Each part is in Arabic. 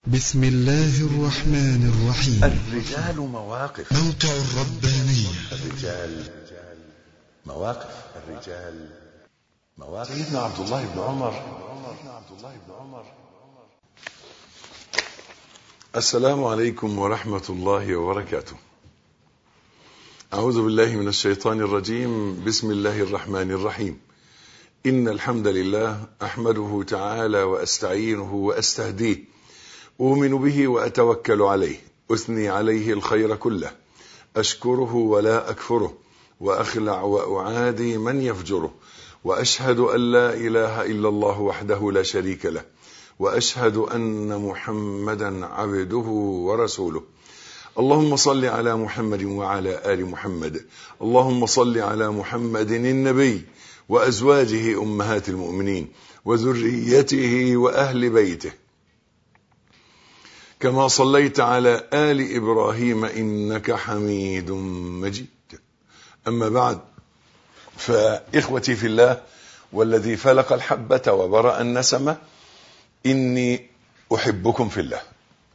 بسم الله الرحمن الرحيم. الرجال مواقف. موقع الربانية. الرجال مواقف. سيدنا عبد الله بن عمر. السلام عليكم ورحمة الله وبركاته. أعوذ بالله من الشيطان الرجيم. بسم الله الرحمن الرحيم. إن الحمد لله أحمده تعالى وأستعينه وأستهديه، أؤمن به وأتوكل عليه، أثني عليه الخير كله، أشكره ولا أكفره، وأخلع وأعادي من يفجره، وأشهد أن لا إله إلا الله وحده لا شريك له، وأشهد أن محمدا عبده ورسوله. اللهم صل على محمد وعلى آل محمد. اللهم صل على محمد النبي وأزواجه أمهات المؤمنين وذريته وأهل بيته، كما صليت على آل إبراهيم إنك حميد مجيد. أما بعد، فإخوتي في الله والذي فلق الحبة وبرأ النسمة، إني أحبكم في الله،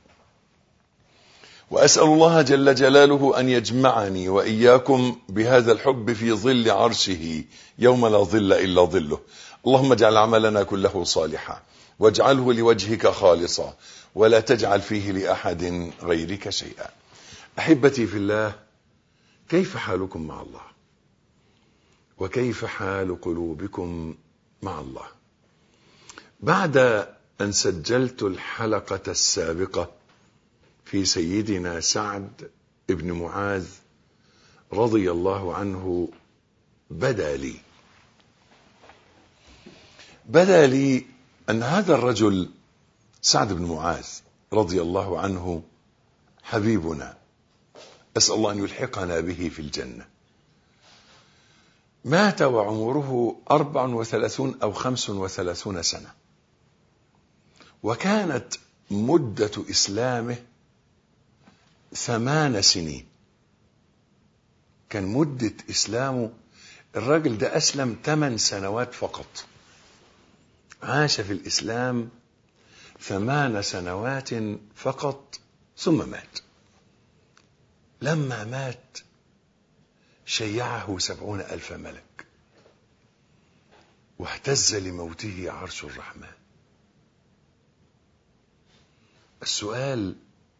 وأسأل الله جل جلاله أن يجمعني وإياكم بهذا الحب في ظل عرشه يوم لا ظل إلا ظله. اللهم اجعل عملنا كله صالحا، واجعله لوجهك خالصا، ولا تجعل فيه لأحد غيرك شيئا. أحبتي في الله، كيف حالكم مع الله؟ وكيف حال قلوبكم مع الله؟ بعد أن سجلت الحلقة السابقة في سيدنا سعد بن معاذ رضي الله عنه، بدا لي أن هذا الرجل سعد بن معاذ رضي الله عنه حبيبنا، أسأل الله أن يلحقنا به في الجنة. مات وعمره 34 أو 35 سنة، وكانت مدة إسلامه 8 سنين. كان مدة إسلامه، الراجل ده أسلم 8 سنوات فقط، عاش في الإسلام 8 سنوات فقط ثم مات. لما مات شيعه 70,000 ملك، واهتز لموته عرش الرحمن. السؤال: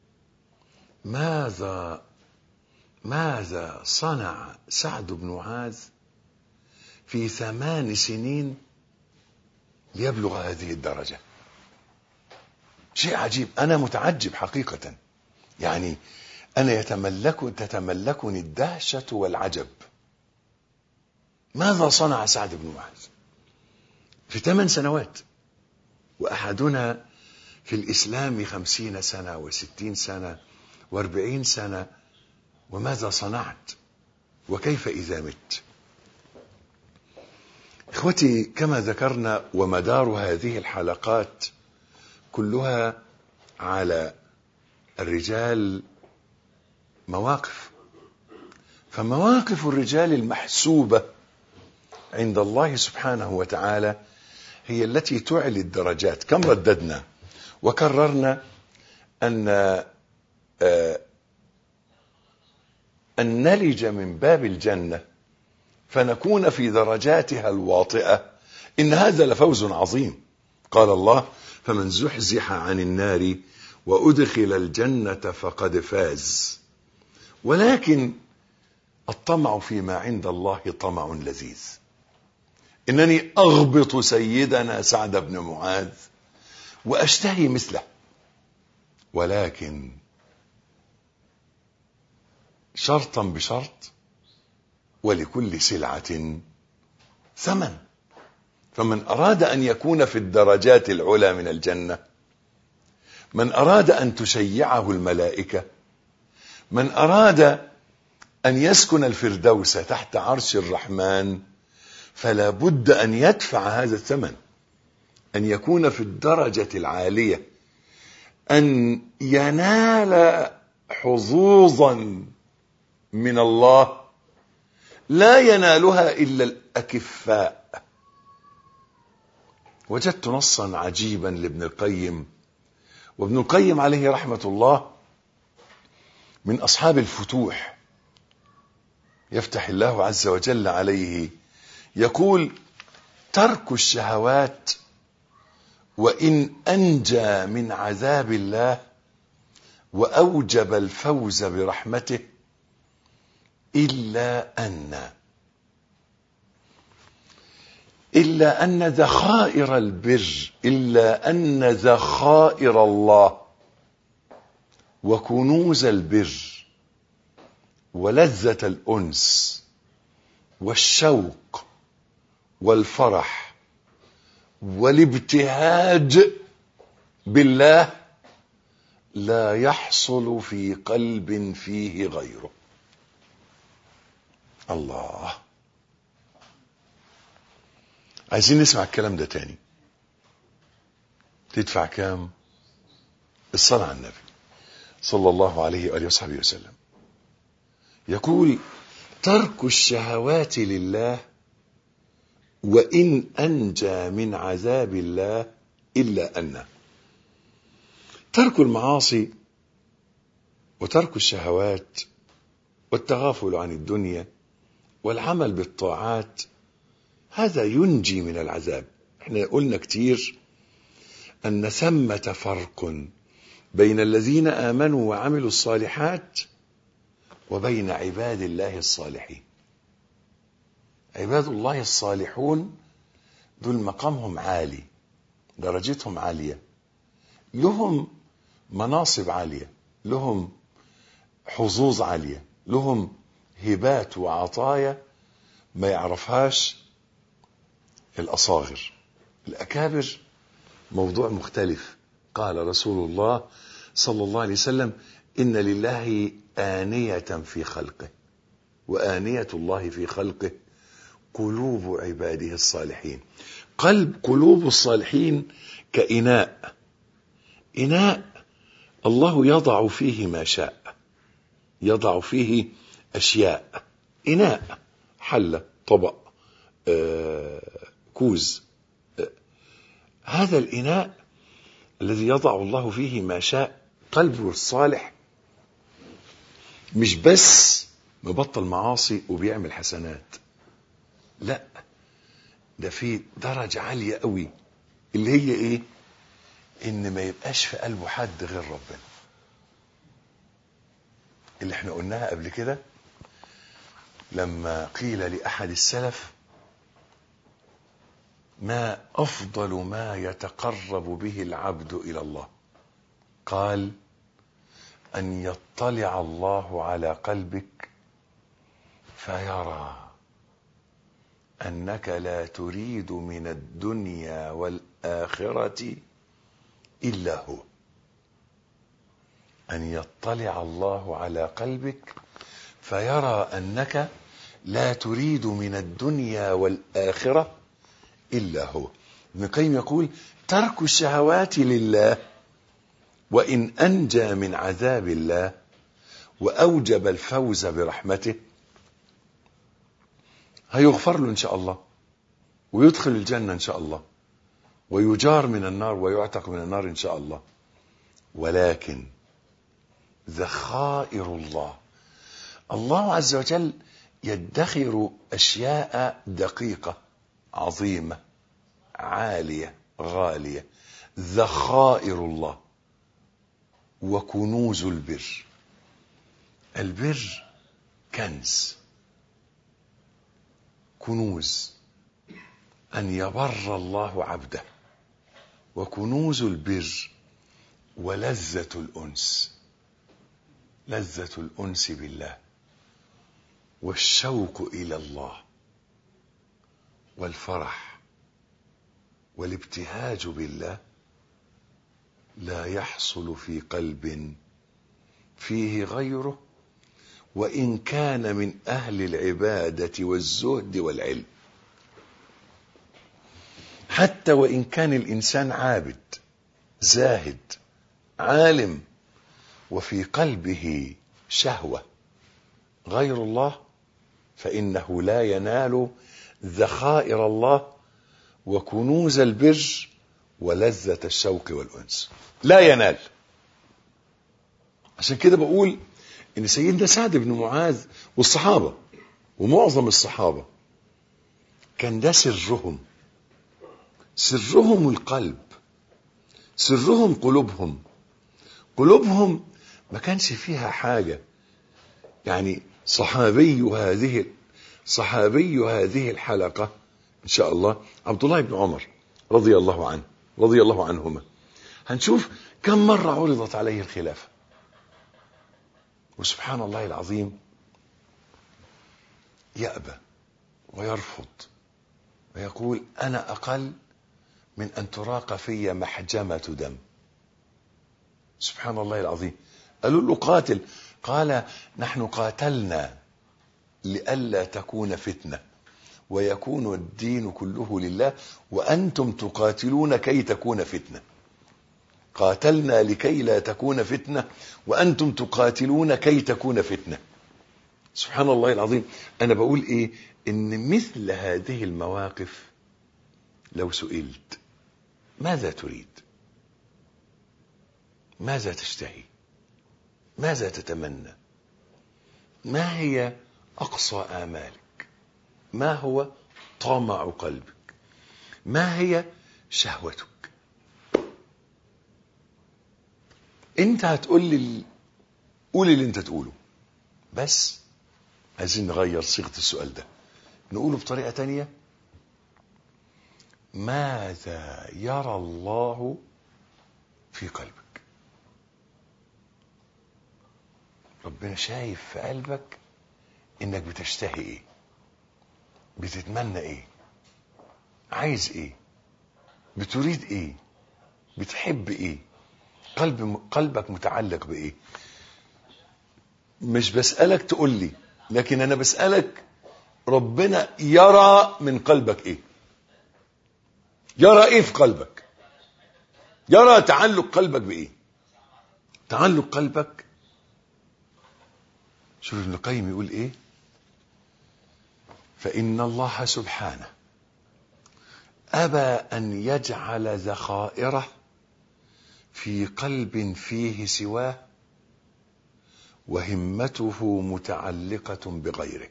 ماذا صنع سعد بن معاذ في 8 سنين ليبلغ هذه الدرجة؟ شيء عجيب، أنا متعجب حقيقة. يعني أنا تتملكني الدهشة والعجب. ماذا صنع سعد بن معاذ في 8 سنوات؟ وأحدنا في الإسلام 50 سنة و60 سنة و40 سنة. وماذا صنعت؟ وكيف إذا مت؟ إخوتي، كما ذكرنا، ومدار هذه الحلقات كلها على الرجال مواقف. فمواقف الرجال المحسوبة عند الله سبحانه وتعالى هي التي تعلي الدرجات. كم رددنا وكررنا أن نلج من باب الجنة فنكون في درجاتها الواطئة، إن هذا لفوز عظيم. قال الله: فمن زحزح عن النار وأدخل الجنة فقد فاز. ولكن الطمع فيما عند الله طمع لذيذ. إنني أغبط سيدنا سعد بن معاذ وأشتهي مثله، ولكن شرطا بشرط، ولكل سلعة ثمن. فمن أراد أن يكون في الدرجات العلى من الجنة، من أراد أن تشيعه الملائكة، من أراد أن يسكن الفردوس تحت عرش الرحمن، فلا بد أن يدفع هذا الثمن، أن يكون في الدرجة العالية، أن ينال حظوظا من الله لا ينالها إلا الأكفاء. وجدت نصا عجيبا لابن القيم وابن القيم عليه رحمة الله من أصحاب الفتوح، يفتح الله عز وجل عليه، يقول: ترك الشهوات وإن أنجى من عذاب الله وأوجب الفوز برحمته إلا أن ذخائر البر، إلا أن ذخائر الله وكنوز البر ولذة الأنس والشوق والفرح والابتهاج بالله لا يحصل في قلب فيه غيره. الله، عايزين نسمع الكلام ده تاني. تدفع كام؟ الصلاة على النبي صلى الله عليه وآله وصحبه وسلم. يقول: ترك الشهوات لله وإن أنجى من عذاب الله إلا أن ترك المعاصي وترك الشهوات والتغافل عن الدنيا والعمل بالطاعات هذا ينجي من العذاب. احنا قلنا كتير أن ثمة فرق بين الذين آمنوا وعملوا الصالحات وبين عباد الله الصالحين. عباد الله الصالحون دول مقامهم عالي، درجتهم عالية، لهم مناصب عالية، لهم حظوظ عالية، لهم هبات وعطايا ما يعرفهاش الأصاغر. الأكابر موضوع مختلف. قال رسول الله صلى الله عليه وسلم: إن لله آنية في خلقه، وآنية الله في خلقه قلوب عباده الصالحين. قلوب الصالحين كإناء، إناء الله يضع فيه ما شاء، يضع فيه أشياء. إناء، حلة، طبق، كوز. هذا الإناء الذي يضع الله فيه ما شاء. قلبه الصالح مش بس مبطل معاصي وبيعمل حسنات، لا، ده في درجة عالية قوي اللي هي ايه؟ ان ما يبقاش في قلبه حد غير ربنا، اللي احنا قلناها قبل كده لما قيل لأحد السلف: ما أفضل ما يتقرب به العبد إلى الله؟ قال: أن يطلع الله على قلبك فيرى أنك لا تريد من الدنيا والآخرة إلا هو. أن يطلع الله على قلبك فيرى أنك لا تريد من الدنيا والآخرة إلا هو. ابن القيم يقول: ترك الشهوات لله وإن أنجى من عذاب الله وأوجب الفوز برحمته هيغفر له إن شاء الله، ويدخل الجنة إن شاء الله، ويجار من النار ويعتق من النار إن شاء الله. ولكن ذخائر الله عز وجل يدخر أشياء دقيقة عظيمة عالية غالية. ذخائر الله وكنوز البر. البر كنز، كنوز أن يبر الله عبده، وكنوز البر ولذة الأنس، لذة الأنس بالله والشوق إلى الله والفرح والابتهاج بالله لا يحصل في قلب فيه غيره، وإن كان من أهل العبادة والزهد والعلم. حتى وإن كان الإنسان عابد زاهد عالم وفي قلبه شهوة غير الله، فإنه لا ينال ذخائر الله وكنوز البر ولذة الشوق والأنس، لا ينال. عشان كده بقول ان سيدنا سعد بن معاذ والصحابة ومعظم الصحابة كان ده سرهم القلب، سرهم قلوبهم ما كانش فيها حاجة. يعني صحابي هذه الحلقة إن شاء الله عبد الله بن عمر رضي الله عنهما. هنشوف كم مرة عرضت عليه الخلافة، وسبحان الله العظيم يأبى ويرفض ويقول أنا أقل من أن تراق في محجمة دم. سبحان الله العظيم. قالوا له قاتل، قال نحن قاتلنا لئلا تكون فتنة ويكون الدين كله لله وأنتم تقاتلون كي تكون فتنة. قاتلنا لكي لا تكون فتنة وأنتم تقاتلون كي تكون فتنة. سبحان الله العظيم. أنا بقول إيه؟ إن مثل هذه المواقف لو سئلت ماذا تريد؟ ماذا تشتهي؟ ماذا تتمنى؟ ما هي أقصى آمالك؟ ما هو طمع قلبك؟ ما هي شهوتك؟ انت هتقول لي قول اللي انت تقوله، بس عايزين نغير صيغة السؤال ده، نقوله بطريقة تانية. ماذا يرى الله في قلبك؟ ربنا شايف في قلبك انك بتشتهي ايه، بتتمنى ايه، عايز ايه، بتريد ايه، بتحب ايه، قلبك متعلق بايه. مش بسألك تقول لي، لكن انا بسألك ربنا يرى من قلبك ايه، يرى ايه في قلبك، يرى تعلق قلبك بايه. تعلق قلبك، شوف ابن القيم يقول ايه: فإن الله سبحانه أبى أن يجعل ذخائره في قلب فيه سواه وهمته متعلقة بغيره،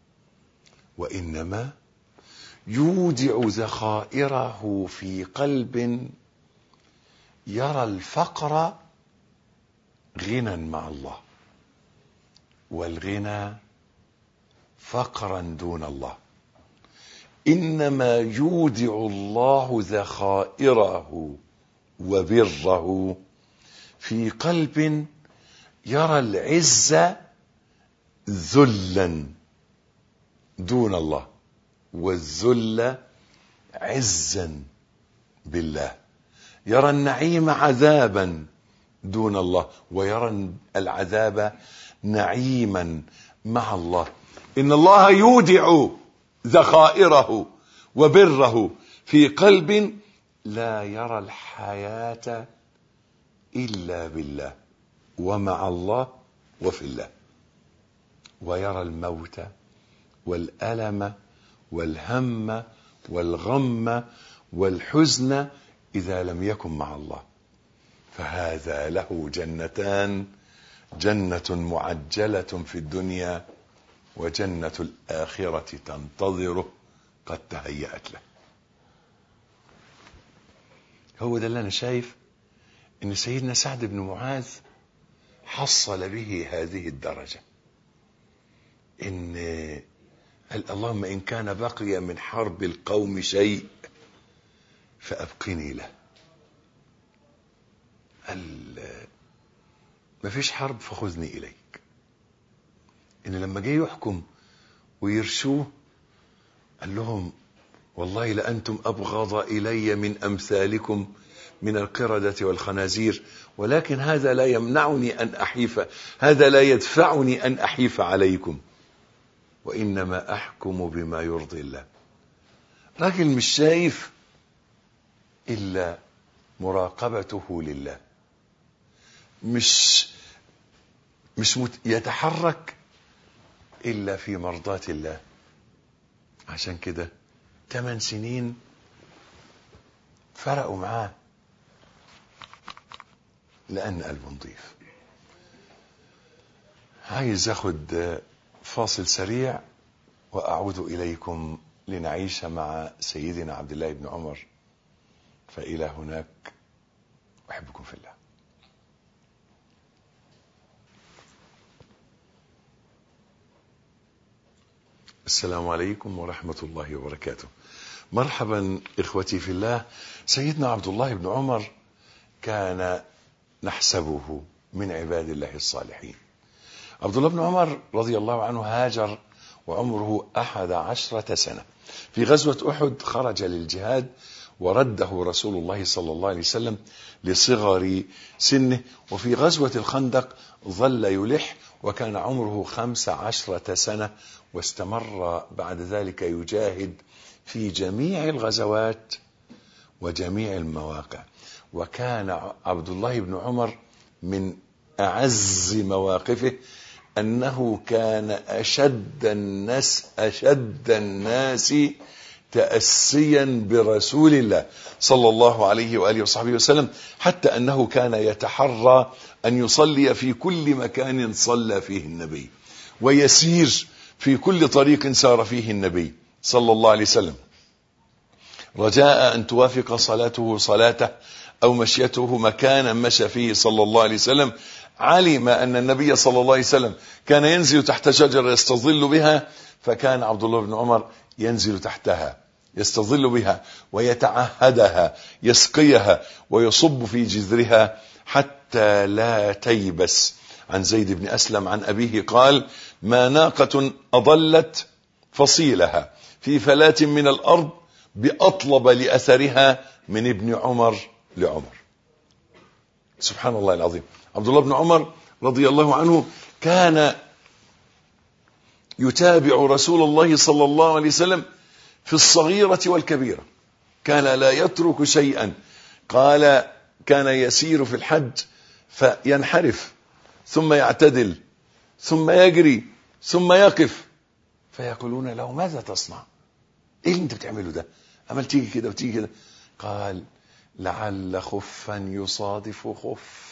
وإنما يودع ذخائره في قلب يرى الفقر غنى مع الله والغنى فقرا دون الله. إنما يودع الله ذخائره وبره في قلب يرى العز ذلا دون الله والذل عزا بالله، يرى النعيم عذابا دون الله ويرى العذاب نعيما مع الله. إن الله يودع ذخائره وبره في قلب لا يرى الحياة إلا بالله ومع الله وفي الله، ويرى الموت والألم والهم والغم والحزن إذا لم يكن مع الله. فهذا له جنتان: جنة معجلة في الدنيا وجنة الآخرة تنتظره قد تهيأت له. هو ده اللي أنا شايف إن سيدنا سعد بن معاذ حصل به هذه الدرجة، إن اللهم إن كان بقي من حرب القوم شيء فأبقني له. ما فيش حرب فخذني إليك. إن لما جاي يحكم ويرشوه قال لهم والله لأنتم أبغض إلي من أمثالكم من القردة والخنازير، ولكن هذا لا يمنعني أن أحيف، هذا لا يدفعني أن أحيف عليكم، وإنما أحكم بما يرضي الله. راجل مش شايف إلا مراقبته لله، مش يتحرك إلا في مرضاة الله. عشان كده 8 سنين فرقوا معاه لأن قلبه نضيف. عايز أخد فاصل سريع وأعود إليكم لنعيش مع سيدنا عبد الله بن عمر. فإلى هناك، أحبكم في الله. السلام عليكم ورحمة الله وبركاته. مرحبا إخوتي في الله. سيدنا عبد الله بن عمر كان نحسبه من عباد الله الصالحين. عبد الله بن عمر رضي الله عنه هاجر وعمره 11 سنة. في غزوة أحد خرج للجهاد ورده رسول الله صلى الله عليه وسلم لصغر سنه. وفي غزوة الخندق ظل يلح وكان عمره 15 سنة، واستمر بعد ذلك يجاهد في جميع الغزوات وجميع المواقع. وكان عبد الله بن عمر من أعز مواقفه أنه كان أشد الناس تأسيا برسول الله صلى الله عليه وآله وصحبه وسلم، حتى أنه كان يتحرى أن يصلي في كل مكان صلى فيه النبي، ويسير في كل طريق سار فيه النبي صلى الله عليه وسلم، رجاء أن توافق صلاته صلاته أو مشيته مكانا مشى فيه صلى الله عليه وسلم. علم أن النبي صلى الله عليه وسلم كان ينزل تحت شجرة يستظل بها، فكان عبد الله بن عمر ينزل تحتها يستظل بها ويتعهدها، يسقيها ويصب في جذرها حتى لا تيبس. عن زيد بن أسلم عن أبيه قال: ما ناقة أضلت فصيلها في فلاة من الأرض بأطلب لأثرها من ابن عمر لعمر. سبحان الله العظيم. عبد الله بن عمر رضي الله عنه كان يتابع رسول الله صلى الله عليه وسلم في الصغيرة والكبيرة، كان لا يترك شيئا. قال: كان يسير في الحج فينحرف ثم يعتدل ثم يجري ثم يقف، فيقولون له: ماذا تصنع؟ ايه اللي انت بتعمله ده؟ عمال تيجي كده وتيجي كده. قال: لعل خفا يصادف خف.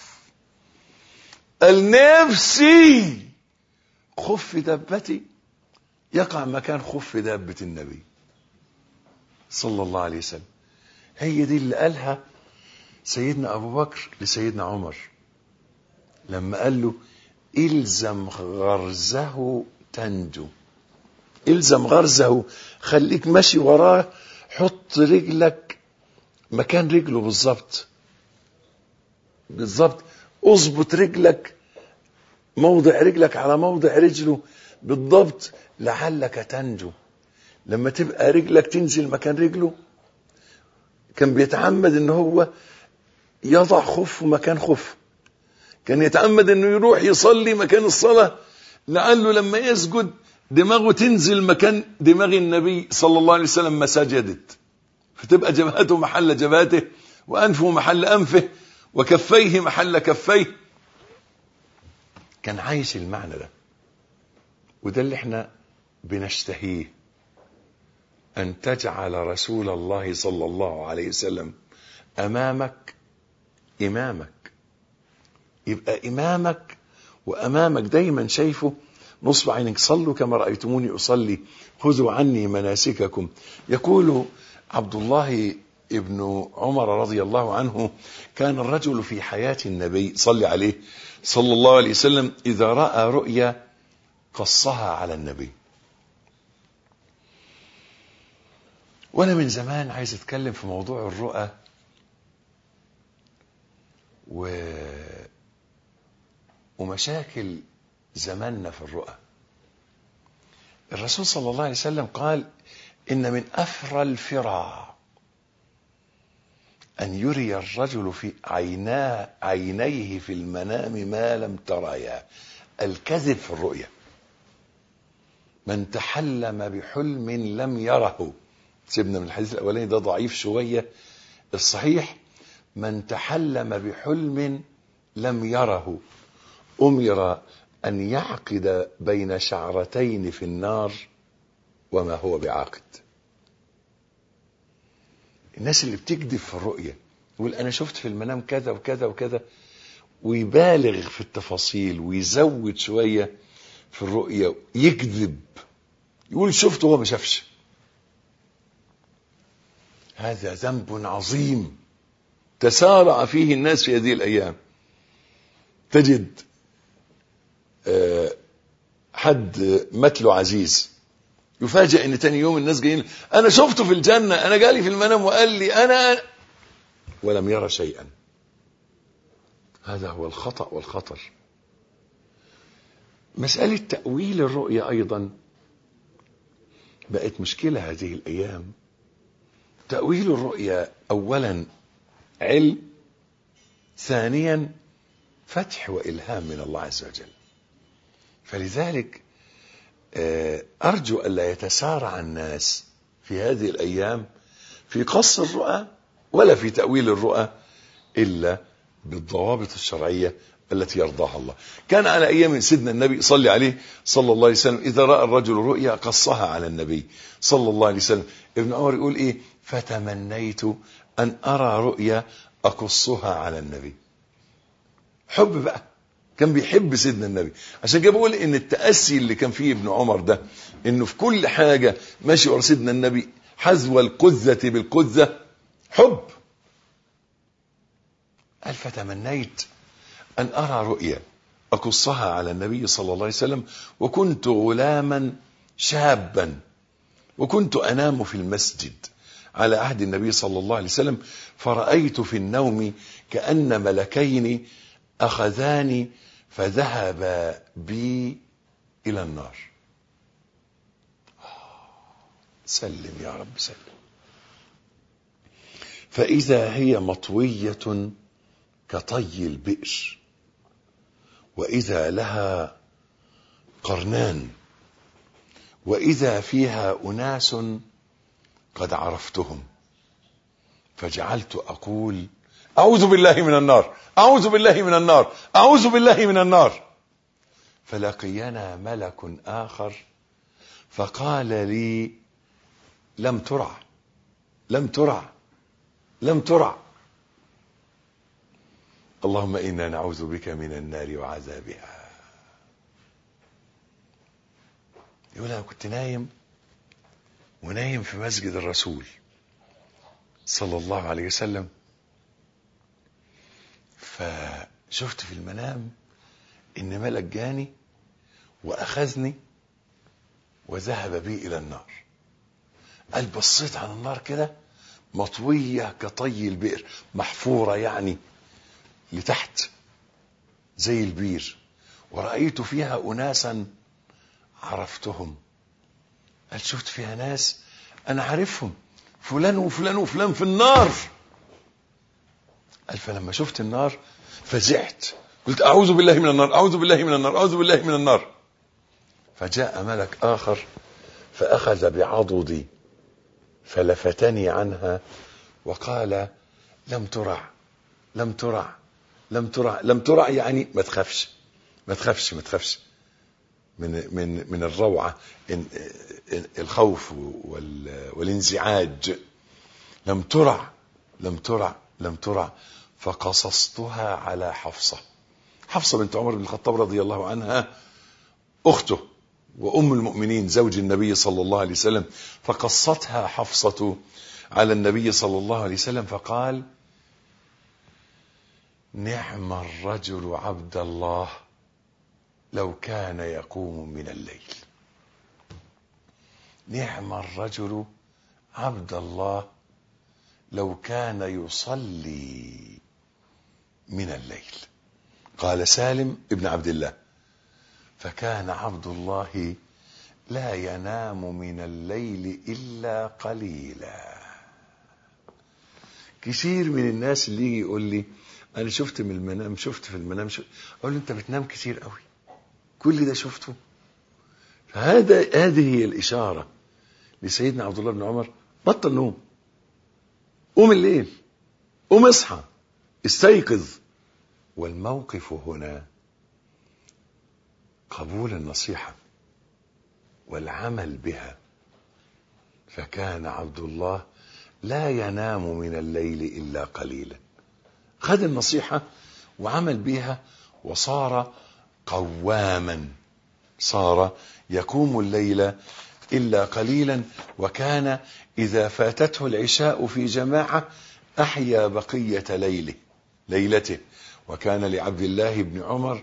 النفسي خف دابتي يقع مكان خف دابة النبي صلى الله عليه وسلم. هي دي اللي قالها سيدنا أبو بكر لسيدنا عمر لما قال له: إلزم غرزه تنجو. إلزم غرزه، خليك ماشي وراه، حط رجلك مكان رجله بالظبط بالظبط، اظبط رجلك، موضع رجلك على موضع رجله بالضبط، لعلك تنجو. لما تبقى رجلك تنزل مكان رجله، كان بيتعمد ان هو يضع خف مكان خف، كان يتعمد انه يروح يصلي مكان الصلاة لعله لما يسجد دماغه تنزل مكان دماغ النبي صلى الله عليه وسلم ما سجدت، فتبقى جبهته محل جبهته وأنفه محل أنفه وكفيه محل كفيه. كان عايش المعنى ده، وده اللي احنا بنشتهيه، أن تجعل رسول الله صلى الله عليه وسلم أمامك إمامك، يبقى إمامك وأمامك دايما شايفه. نصب عينك، صلوا كما رأيتموني أصلي خذوا عني مناسككم. يقول عبد الله ابن عمر رضي الله عنه: كان الرجل في حياة النبي صلى عليه صلى الله عليه وسلم إذا رأى رؤيا قصها على النبي. وأنا من زمان عايز أتكلم في موضوع الرؤى ومشاكل زماننا في الرؤى. الرسول صلى الله عليه وسلم قال: إن من أفرى الفرى أن يري الرجل في عينيه في المنام ما لم تريا. الكذب في الرؤيا. من تحلم بحلم لم يره. سيبنا من الحديث الأولاني ده ضعيف شوية، الصحيح من تحلم بحلم لم يره أمر أن يعقد بين شعرتين في النار وما هو بعاقد. الناس اللي بتكذب في الرؤية، يقول أنا شفت في المنام كذا وكذا وكذا، ويبالغ في التفاصيل ويزود شوية في الرؤية، يكذب يقول شفته وهو ما شافش. هذا ذنب عظيم تسارع فيه الناس في هذه الأيام. تجد حد مات له عزيز، يفاجئ ان تاني يوم الناس جايين، انا شفته في الجنة، انا جالي في المنام وقال لي انا، ولم يرى شيئا. هذا هو الخطأ والخطر. مسألة تأويل الرؤيا ايضا بقت مشكلة هذه الايام. تأويل الرؤيا اولا علم، ثانيا فتح وإلهام من الله عز وجل. فلذلك أرجو ألا يتسارع الناس في هذه الأيام في قص الرؤى ولا في تأويل الرؤى إلا بالضوابط الشرعية التي يرضاها الله. كان على أيام سيدنا النبي صلى عليه صلى الله عليه وسلم إذا رأى الرجل رؤيا قصها على النبي صلى الله عليه وسلم. ابن عمر يقول إيه؟ فتمنيت أن أرى رؤيا أقصها على النبي. حب بقى، كان بيحب سيدنا النبي. عشان كده بقول ان التأسي اللي كان فيه ابن عمر ده، انه في كل حاجة ماشي ورا سيدنا النبي حذو القذة بالقذة، حب. قال فتمنيت ان ارى رؤيا اقصها على النبي صلى الله عليه وسلم، وكنت غلاما شابا، وكنت انام في المسجد على عهد النبي صلى الله عليه وسلم، فرأيت في النوم كأن ملكين أخذاني فذهب بي إلى النار. سلم يا رب سلم. فإذا هي مطوية كطي البئر، وإذا لها قرنان، وإذا فيها أناس قد عرفتهم، فجعلت أقول أعوذ بالله من النار، أعوذ بالله من النار، أعوذ بالله من النار. فلقينا ملك آخر فقال لي لم ترع، لم ترع، لم ترع. اللهم إنا نعوذ بك من النار وعذابها. يقول أنا كنت نايم، ونايم في مسجد الرسول صلى الله عليه وسلم، فشفت في المنام ان ملك جاني واخذني وذهب بي الى النار. قال بصيت على النار كده مطوية كطي البئر، محفورة يعني لتحت زي البير، ورأيت فيها أناسا عرفتهم. قال شفت فيها ناس أنا عارفهم، فلان وفلان وفلان في النار. قال فلما شفت النار فزعت، قلت أعوذ بالله من النار، أعوذ بالله من النار، أعوذ بالله من النار. فجاء ملك آخر فأخذ بعضدي فلفتني عنها وقال لم ترع، لم ترع، لم ترع. لم ترع يعني ما تخافش، ما تخافش، ما تخافش من الروعة، الخوف والانزعاج. لم ترع، لم ترع، لم ترع. فقصصتها على حفصة. حفصة بنت عمر بن الخطاب رضي الله عنها، أخته وأم المؤمنين زوج النبي صلى الله عليه وسلم. فقصتها حفصة على النبي صلى الله عليه وسلم فقال نعم الرجل عبد الله لو كان يقوم من الليل. نعم الرجل عبد الله لو كان يصلي من الليل. قال سالم ابن عبد الله فكان عبد الله لا ينام من الليل إلا قليلا. كثير من الناس اللي يجي يقول لي أنا شفت من المنام، شفت في المنام، أقول له أنت بتنام كثير قوي، كل ده شفته. هذه هي الإشارة لسيدنا عبد الله بن عمر، بطل نوم، قوم الليل، قوم اصحى، استيقظ. والموقف هنا قبول النصيحة والعمل بها. فكان عبد الله لا ينام من الليل إلا قليلا. خد النصيحة وعمل بها وصار قواما، صار يقوم الليل إلا قليلا. وكان إذا فاتته العشاء في جماعة أحيا بقية ليلته. وكان لعبد الله بن عمر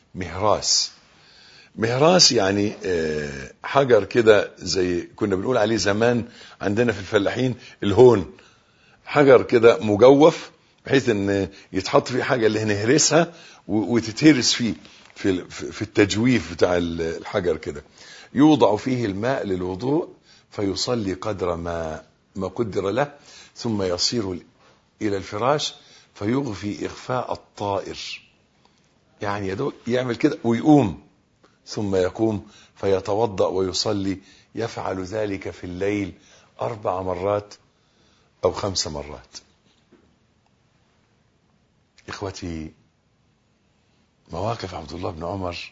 مهراس يعني حجر كده، زي كنا بنقول عليه زمان عندنا في الفلاحين الهون، حجر كده مجوف بحيث ان يتحط فيه حاجة اللي نهرسها وتتهرس فيه في التجويف بتاع الحجر كده. يوضع فيه الماء للوضوء فيصلي قدر ما قدر له، ثم يصير إلى الفراش فيغفي إغفاء الطائر، يعني يعمل كده ويقوم، ثم يقوم فيتوضأ ويصلي. يفعل ذلك في الليل 4 مرات أو 5 مرات. إخوتي، مواقف عبد الله بن عمر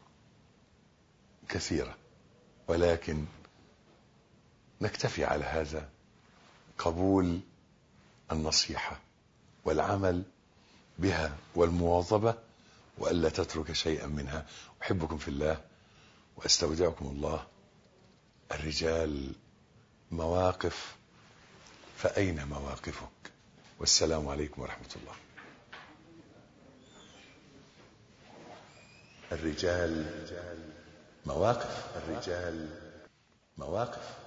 كثيرة، ولكن نكتفي على هذا. قبول النصيحة والعمل بها والمواظبة، وألا تترك شيئا منها. أحبكم في الله وأستودعكم الله. الرجال مواقف، فأين مواقفك؟ والسلام عليكم ورحمة الله. الرجال مواقف.